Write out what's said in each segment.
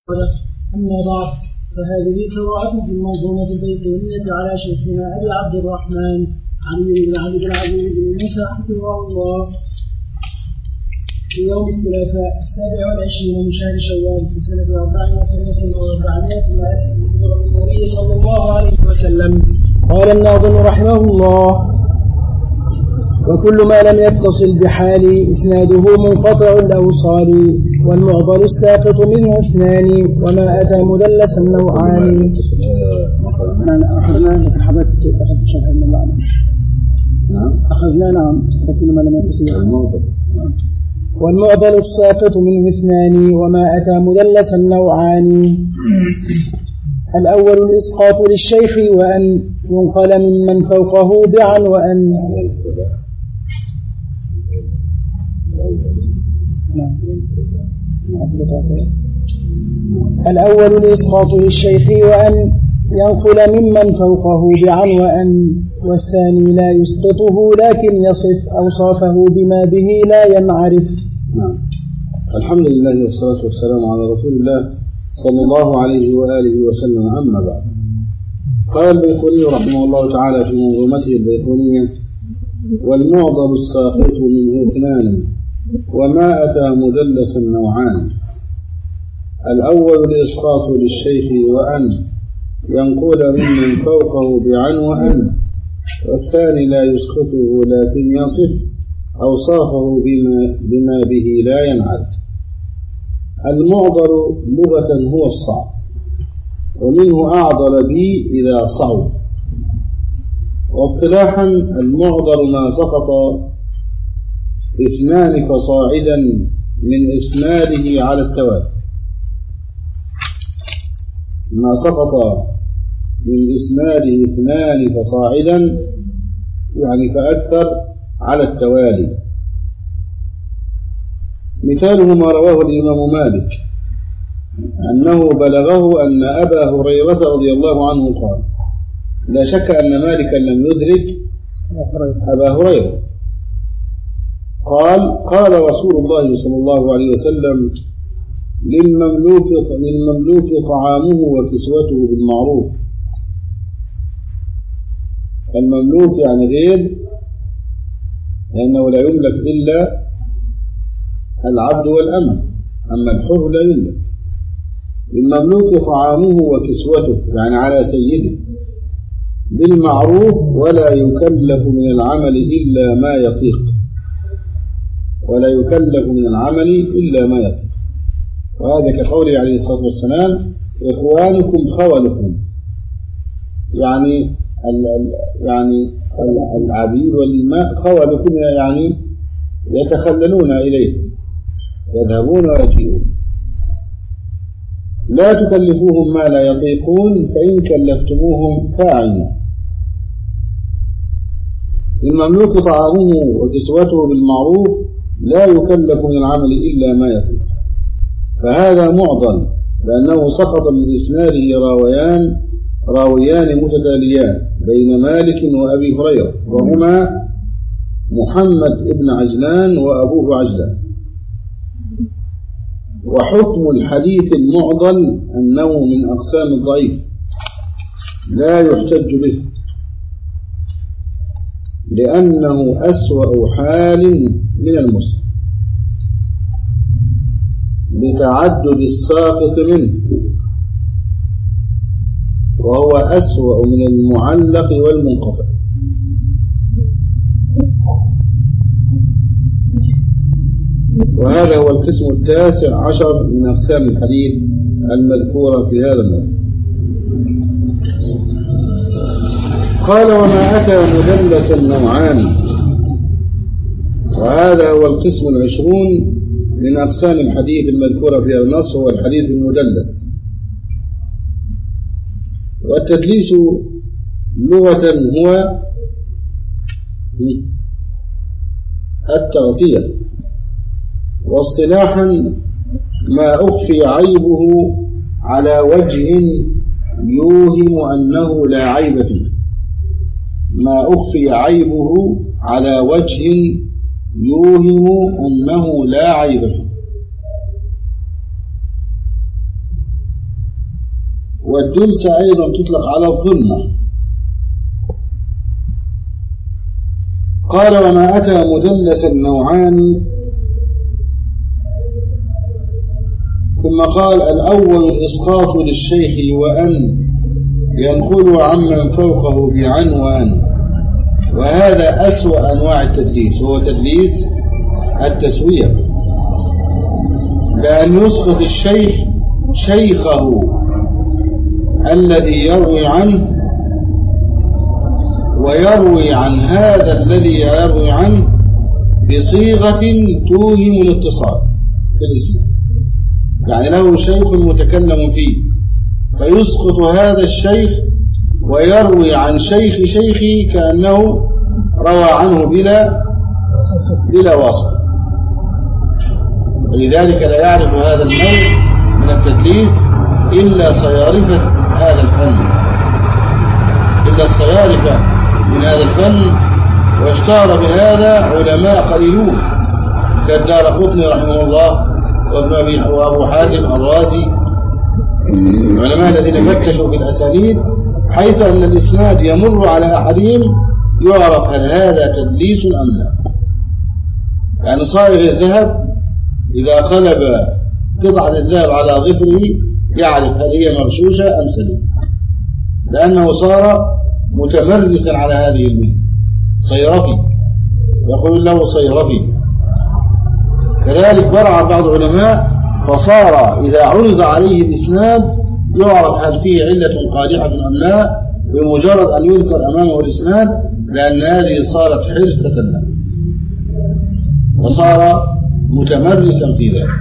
أما بعد فهذه قراءة في المنظومة البيتونية على شيخنا أبي عبد الرحمن علي بن عبد العزيز بن موسى حفظه الله في يوم الثلاثاء 27 من شهر شوال في سنة 1400 النبي صلى الله عليه وسلم. قال الناظم رحمه الله: وكل ما لم يتصل بحال إسناده منقطع الأوصال، والمعضل الساقط منه اثنان، وما أتى مدلسا نوعان. أخذنا لك حبت أخذت شرح من بعض. أخذنا نعم وكل ما لم يتصل المعضل، والمعضل الساقط منه اثنان، وما أتى مدلسا نوعان. الأول الإسقاط للشيخ وأن ينقل ممن فوقه بعن وأن. الأول الإسقاط للشيخ وأن ينقل ممن فوقه بعن وأن، والثاني لا يسقطه لكن يصف أوصافه بما به لا ينعرف. الحمد لله والصلاة والسلام على رسول الله صلى الله عليه وآله وسلم. أما بعد، قال البيقوني رحمه الله تعالى في منظومته البيقونية: والمعضل الساقط منه اثنان، وما أتى مدلسا نوعان. الأول الإسقاط للشيخ وأن ينقل ممن فوقه بعن وأن، والثاني لا يسقطه لكن يصف أوصافه بما به لا ينعرف. المعضل لغة هو الصعب، ومنه أعضل بي إذا صعب. واصطلاحا المعضل ما سقط اثنان فصاعدا من إسناده على التوالي، ما سقط من إسناده اثنان فصاعدا يعني فأكثر على التوالي. مثاله ما رواه الإمام مالك أنه بلغه أن أبا هريرة رضي الله عنه قال: لا شك أن مالكا لم يدرك أبا هريرة. قال رسول الله صلى الله عليه وسلم: للمملوك طعامه وكسوته بالمعروف. المملوك يعني غير، لأنه لا يملك إلا العبد والأمة، أما الحر لا يملك. للمملوك طعامه وكسوته يعني على سيده بالمعروف، ولا يكلف من العمل إلا ما يطيق، ولا يكلف من العمل إلا ما يطيق. وهذا كقوله عليه الصلاة والسلام: إخوانكم خولكم، يعني العبيد والإماء. خولكم يعني يتخللون إليه، يذهبون ويجيئون. لا تكلفوهم ما لا يطيقون، فإن كلفتموهم فاعلوا. المملوك طعامه وكسوته بالمعروف، لا يكلف من العمل إلا ما يطيق. فهذا معضل لأنه سقط من إسناده راويان متتاليان بين مالك وأبي هريرة، وهما محمد ابن عجلان وأبوه عجلان. وحكم الحديث المعضل أنه من أقسام الضعيف لا يحتج به، لأنه أسوأ حال من المسلم لتعدد الساقط منه، وهو أسوأ من المعلق والمنقطع. وهذا هو القسم 19 من أقسام الحديث المذكورة في هذا النوع. قال: وما أتى مدلسا نوعان. وهذا هو القسم 20 من أقسام الحديث المذكورة في النص، هو الحديث المدلس. والتدليس لغة هو التغطية، واصطلاحا ما أخفي عيبه على وجه يوهم أنه لا عيب فيه. ما أخفي عيبه على وجه يوهم أنه لا عيب فيه. والدلسة أيضا تطلق على الظلمة. قال وما أتى مدلسا نوعان. ثم قال الأول الإسقاط للشيخ وأن ينقل عمن فوقه بعن وأن، وهذا أسوأ أنواع التدليس، وهو تدليس التسوية، بأن يسقط الشيخ شيخه الذي يروي عنه ويروي عن هذا الذي يروي عنه بصيغة توهم الاتصال في الإسناد، يعني له شيخ متكلم فيه فيسقط هذا الشيخ ويروي عن شيخ شيخه كأنه روى عنه بلا واسطة. ولذلك لا يعرف هذا النوع من التدليس إلا صيارفة هذا الفن، إلا الصيارفة من هذا الفن، واشتهر بهذا علماء قليلون كالدارقطني رحمه الله وأبو حاتم الرازي، العلماء الذين فتشوا في الأسانيد حيث أن الإسناد يمر على أحدهم يعرف هل هذا تدليس أم لا. يعني صائغ الذهب إذا قلب قطعة الذهب على ظفره يعرف هل هي مغشوشة أم سليمة، لأنه صار متمرسا على هذه المهنة، صيرفي، يقول له صيرفي. كذلك برع بعض العلماء فصار إذا عرض عليه الإسناد يعرف هل فيه علة قادحة أم لا بمجرد أن يذكر أمامه الإسناد، لأن هذه صارت حرفة له وصار متمرسا في ذلك.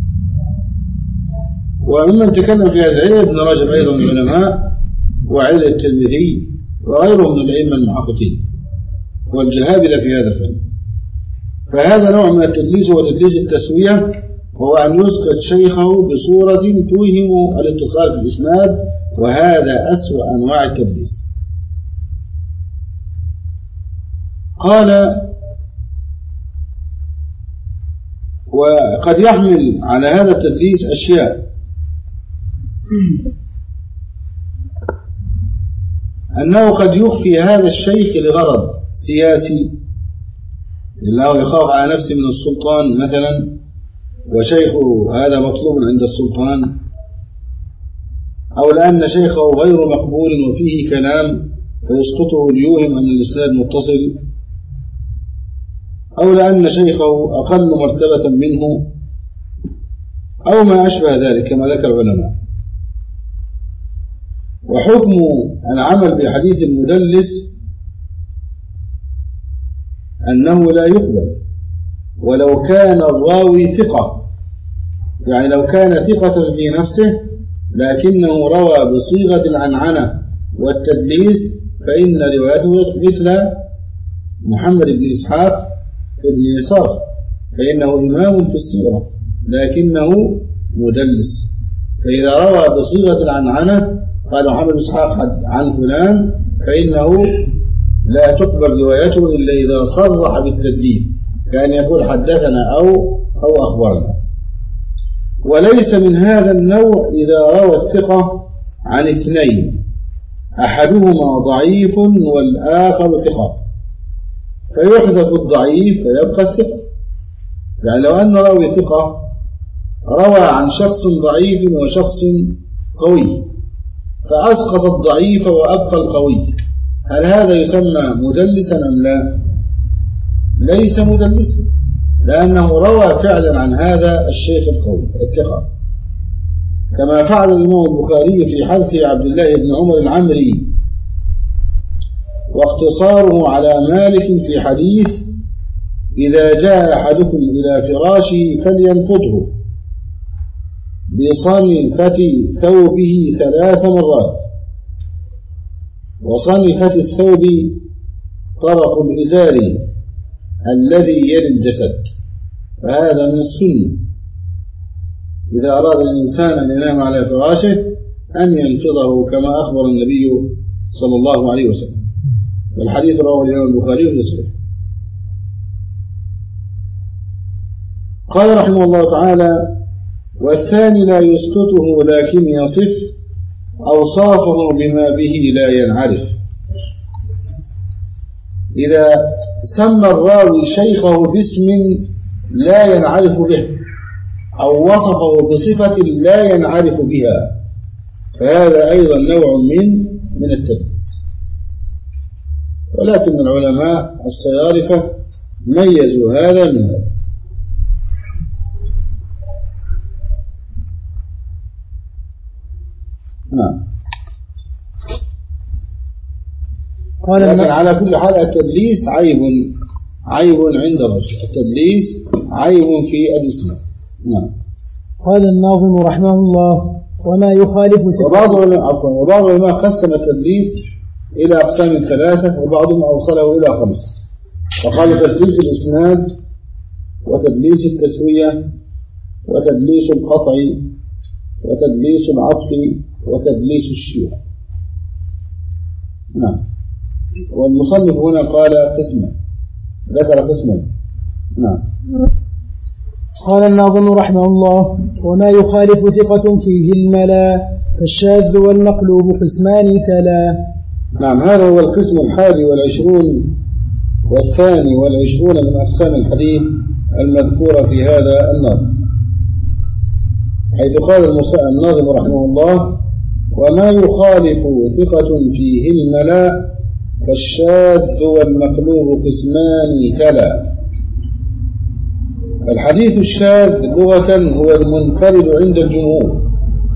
وممن تكلم في هذه العلة ابن رجب أيضا من العلماء، وعلة الترمذي وغيرهم من الأئمة المحققين والجهابذة في هذا الفن. فهذا نوع من التدليس هو تدليس التسوية، وهو أن يسقط شيخه بصورة توهم الاتصال في الإسناد، وهذا أسوأ أنواع التدليس. قال وقد يحمل على هذا التدليس أشياء، أنه قد يخفي هذا الشيخ لغرض سياسي، لأنه يخاف على نفسه من السلطان مثلا، وشيخه هذا مطلوب عند السلطان، أو لأن شيخه غير مقبول وفيه كلام فيسقطه ليوهم أن الإسناد متصل، أو لأن شيخه أقل مرتبة منه، أو ما أشبه ذلك كما ذكر العلماء. وحكم العمل بحديث المدلس أنه لا يقبل ولو كان الراوي ثقة، يعني لو كان ثقة في نفسه لكنه روى بصيغة العنعنة والتدليس فإن روايته مثل محمد بن إسحاق بن يسار، فإنه إمام في السيرة لكنه مدلس، فإذا روى بصيغة العنعنة قال محمد بن إسحاق عن فلان فإنه لا تقبل روايته إلا إذا صرح بالتدليس، كان يقول حدثنا أو أخبرنا. وليس من هذا النوع إذا روى الثقة عن اثنين أحدهما ضعيف والآخر ثقة فيحذف الضعيف فيبقى الثقة. يعني لو أن راوي ثقة روى عن شخص ضعيف وشخص قوي فأسقط الضعيف وأبقى القوي، هل هذا يسمى مدلسا أم لا؟ ليس مدلسا، لأنه روى فعلا عن هذا الشيخ القوي الثقة، كما فعل الإمام البخاري في حذف عبد الله بن عمر العمري واقتصاره على مالك في حديث إذا جاء أحدكم إلى فراشه فلينفضه بصنفة ثوبه 3 مرات، وصنفة الثوب طرف الإزار الذي يلي الجسد، فهذا من السنة إذا أراد الإنسان أن ينام على فراشه أن ينفضه كما أخبر النبي صلى الله عليه وسلم، والحديث رواه الإمام البخاري في صحيح. قال رحمه الله تعالى والثاني لا يسقطه لكن يصف أوصافه بما به لا ينعرف. إذا سمى الراوي شيخه باسم لا ينعرف به أو وصفه بصفة لا ينعرف بها فهذا أيضا نوع من التدليس. ولكن العلماء الصيارفة ميزوا هذا من هذا. نعم. لكن على كل حال التدليس عيب عند الرجل، التدليس عيب في الإسلام. نعم. قال الناظم رحمه الله: وما يخالف وبعض العلماء قسم التدليس إلى أقسام 3 وبعضهم أوصله إلى 5 فقالوا تدليس الإسناد وتدليس التسوية وتدليس القطع وتدليس العطف وتدليس الشيوخ. نعم. والمصنف هنا قال قسما، ذكر قسما. نعم. قال الناظم رحمه الله: وما يخالف ثقة فيه الملا فالشاذ والمقلوب قسمان تلا. نعم. هذا هو القسم 21 والثاني والعشرون من أقسام الحديث المذكورة في هذا النظم، حيث قال الناظم رحمه الله: وما يخالف ثقة فيه الملا فالشاذ والمقلوب قسمان تلا. فالحديث الشاذ لغة هو المنفرد عند الجمهور،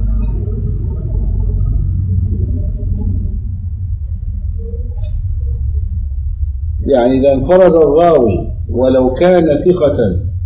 يعني إذا انفرد الراوي ولو كان ثقة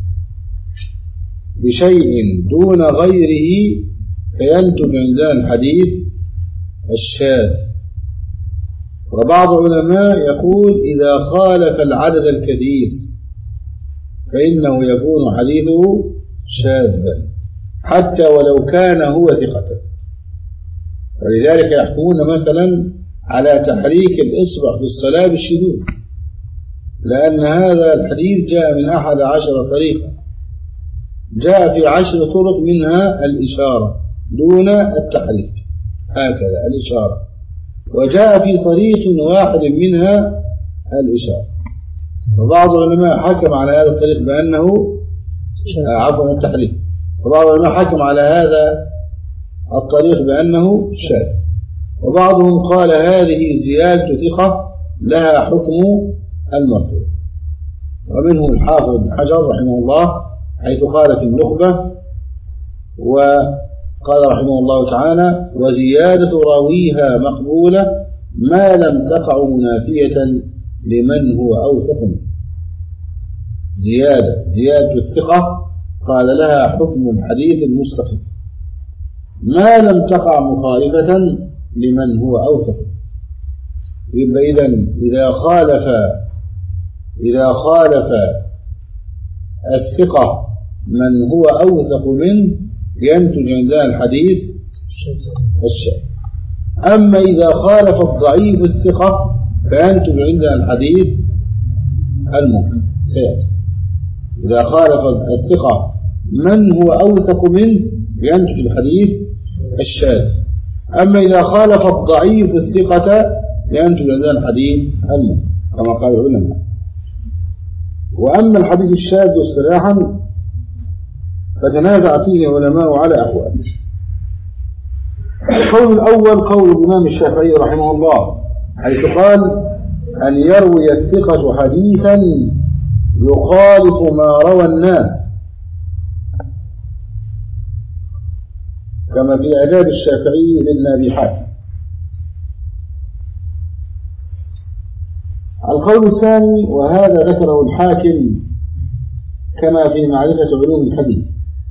بشيء دون غيره فينتج عندنا الحديث الشاذ. وبعض العلماء يقول إذا خالف العدد الكثير فإنه يكون حديثه شاذا حتى ولو كان هو ثقة. ولذلك يحكمون مثلا على تحريك الإصبع في الصلاة بالشذوذ، لأن هذا الحديث جاء من 11 طريقة، جاء في 10 طرق منها الإشارة دون التحريك، هكذا الإشارة، وجاء في طريق واحد منها الإشارة. فبعض العلماء حكم على هذا الطريق بأنه التحريك، وبعض العلماء حكم على هذا الطريق بأنه شاذ، وبعضهم قال هذه زيادة ثقة لها حكم المرفوع. ومنهم الحافظ بن حجر رحمه الله حيث قال في النخبة، وقال رحمه الله تعالى: وزيادة راويها مقبولة ما لم تقع منافية لمن هو أوثق منه. زيادة الثقة قال لها حكم الحديث المستقيم ما لم تقع مخالفة لمن هو أوثق. يبقى إذن إذا خالف الثقة من هو أوثق منه ينتج عندنا الحديث الشاذ. أما إذا خالف الضعيف الثقة فينتج عندنا الحديث المنكر سيأتي. إذا خالف الثقة من هو أوثق منه ينتج الحديث الشاذ. أما إذا خالف الضعيف الثقة ينتج عندنا الحديث المنكر كما قال العلماء. وأما الحديث الشاذ اصطلاحا فتنازع فيه العلماء على أقوال. القول الأول قول الإمام الشافعي رحمه الله حيث قال: أن يروي الثقة حديثا يخالف ما روى الناس، كما في آداب الشافعي لابن أبي حاتم. القول الثاني وهذا ذكره الحاكم كما في معرفة علوم الحديث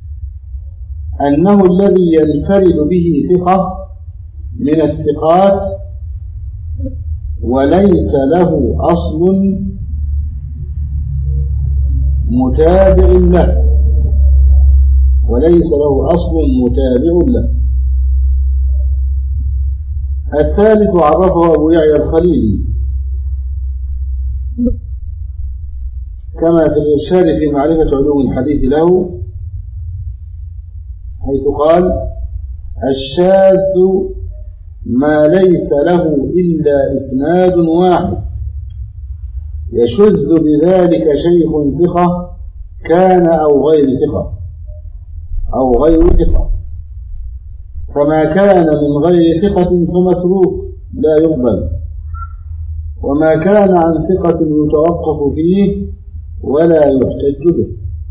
أنه الذي ينفرد به ثقة من الثقات وليس له أصل متابع له، له. الثالث عرفه أبو يعيى الخليلي كما في الإرشاد في معرفة علوم الحديث له حيث قال: الشاذ ما ليس له إلا إسناد واحد يشذ بذلك شيخ ثقة كان أو غير ثقة فما كان من غير ثقة فمتروك لا يقبل وما كان عن ثقة يتوقف فيه ولا يحتج به.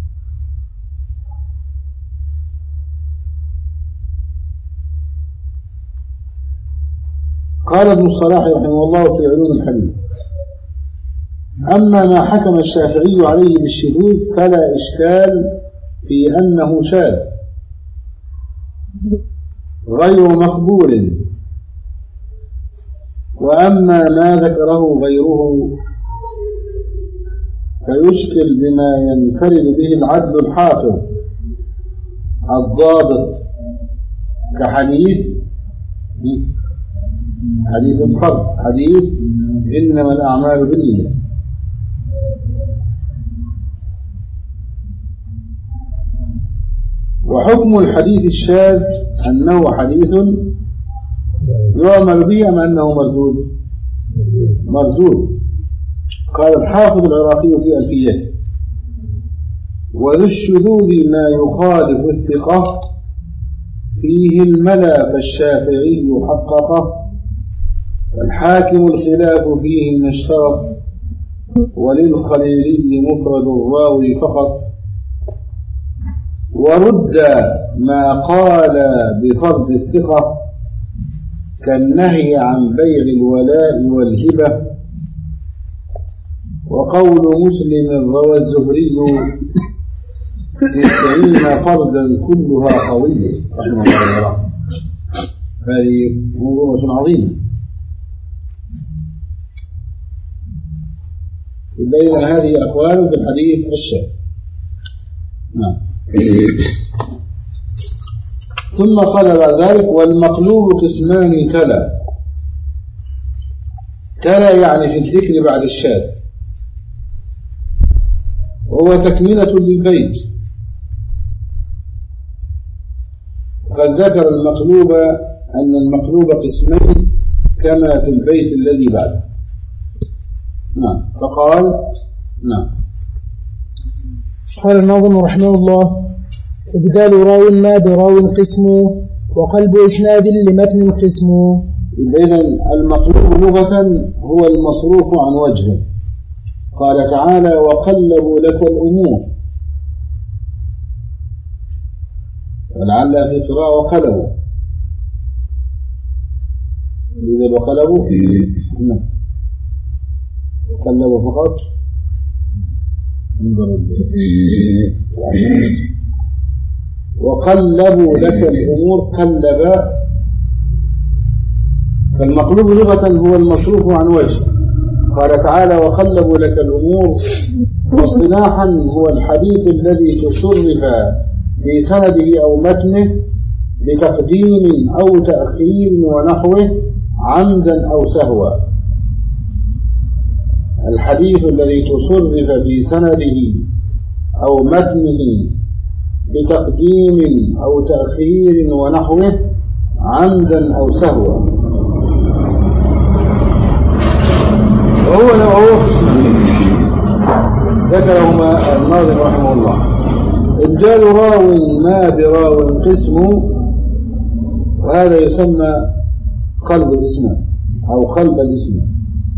قال ابن الصلاح رحمه الله في علوم الحديث: أما ما حكم الشافعي عليه بالشذوذ فلا إشكال في أنه شاذ غير مقبول، وأما ما ذكره غيره فيشكل بما ينفرد به العدل الحافظ الضابط كحديث الفرد، حديث إنما الأعمال بالنيات. وحكم الحديث الشاذ أنه حديث يعمل به أم أنه مردود. قال الحافظ العراقي في ألفيته: وذو الشذوذ ما يخالف الثقة فيه الملا فالشافعي حققه، والحاكم الخلاف فيه ما اشترط، وللخليلي مفرد الراوي فقط. ورد ما قال بفرض الثقة كالنهي عن بيع الولاء والهبة. وقول مسلم روى الزهري 90 فردا كلها قوية رحمه الله. هذه منظومة عظيمة. إذن هذه أقوال في الحديث الشاذ. نعم. ثم قال بعد ذلك: والمقلوب قسمان تلا يعني في الذكر بعد الشاذ، وهو تكملة للبيت. وقد ذكر المقلوب أن المقلوب قسمين كما في البيت الذي بعده. نعم. فقال: نعم. قال الناظم رحمه الله: فبدال راو ما براو قسم، وقلب إسناد لمتن قسم. إذن المقلوب لغة هو المصروف عن وجهه. قال تعالى: وقلبوا لك الأمور، ولعل في قراءة وقلبوا. يوجد وقلبوا؟ نعم. قلبوا فقط. وقلبوا لك الأمور قلب. فالمقلوب لغة هو المصروف عن وجه. قال تعالى: وقلبوا لك الأمور. واصطلاحا هو الحديث الذي تصرف في سنده أو متنه بتقديم أو تأخير ونحوه عمدا أو سهوا. الحديث الذي تصرف في سنده أو متنه بتقديم أو تأخير ونحوه عمدا أو سهوا. وهو قسمين ذكرهما الناظم رحمه الله: إبدال راو ما براو قسم، وهذا يسمى قلب الإسناد أو قلب الإسناد.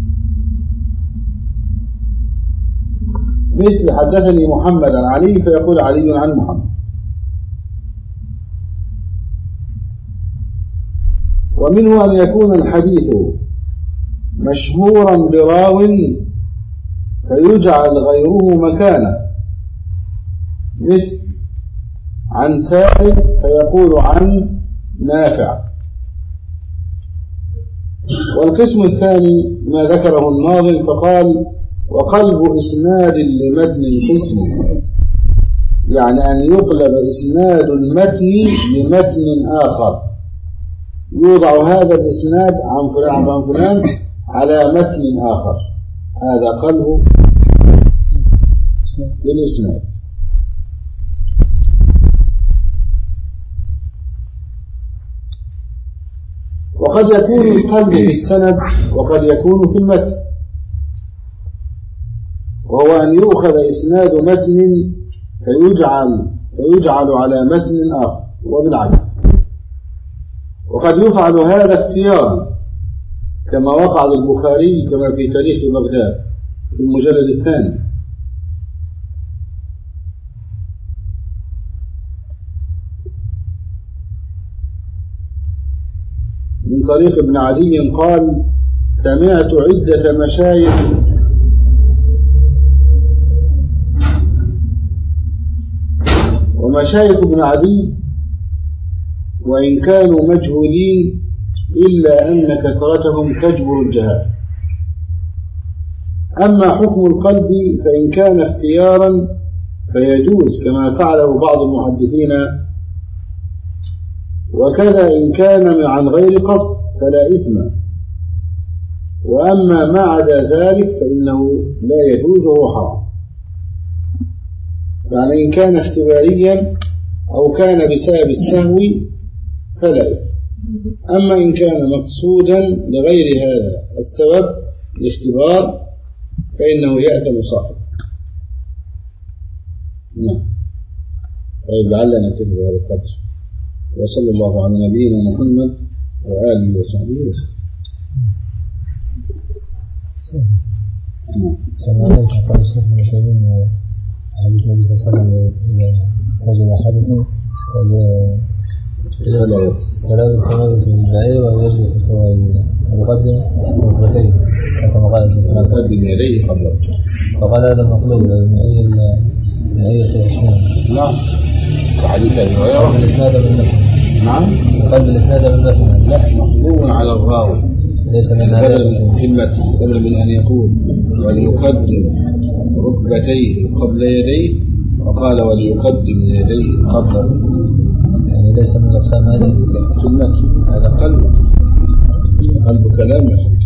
مثل حدثني محمد عن علي فيقول علي عن محمد. ومنه أن يكون الحديث مشهورا براو فيجعل غيره مكانه، مثل عن سالم فيقول عن نافع. والقسم الثاني ما ذكره الناظم فقال: وقلب إسناد لمتن قسم، يعني أن يقلب إسناد المتن لمتن آخر، يوضع هذا الإسناد عن فلان عن فلان على متن آخر، هذا قلب للإسناد. وقد يكون القلب في السند وقد يكون في المتن، وهو أن يؤخذ إسناد متن فيجعل على متن آخر وبالعكس. وقد يفعل هذا اختيارا كما وقع للبخاري كما في تاريخ بغداد في المجلد الثاني. من طريق ابن عدي قال: سمعت عدة ومشايخ ابن عدي وإن كانوا مجهولين إلا أن كثرتهم تجبر الجهال. أما حكم القلب فإن كان اختيارا فيجوز كما فعله بعض المحدثين، وكذا إن كان عن غير قصد فلا إثم. وأما ما عدا ذلك فإنه لا يجوز وهو حرام. يعني إن كان اختباريا أو كان بسبب السهو فلا إثم. أما إن كان مقصودا لغير هذا السبب الاختبار فإنه يأثم صاحبه. نعم. طيب لعلنا نكتفي بهذا القدر، وصلى الله على نبينا محمد وآله وصحبه وسلم. سمعنا قال الشيخ ابن عثيمين عن النبي صلى الله عليه وسلم إذا سجد أحدكم فلا بالكمال في البعير وأن يجد ويقدم ركبتيه كما قال صلى الله عليه وسلم يقدم يديه قبل ركبتيه. فقال هذا مطلوب من أي اسمه؟ نعم. وحديث أبي هريرة بالإسناد بالمتن. نعم. وقال بالإسناد بالمتن. لا، مطلوب على الراوي ليس من هذا في المتن، بدل من أن يقول وليقدم ركبتيه قبل يديه وقال وليقدم يديه قبل ركبتيه. يعني ليس من أقسام هذه. لا، في المتن هذا قلب كلام.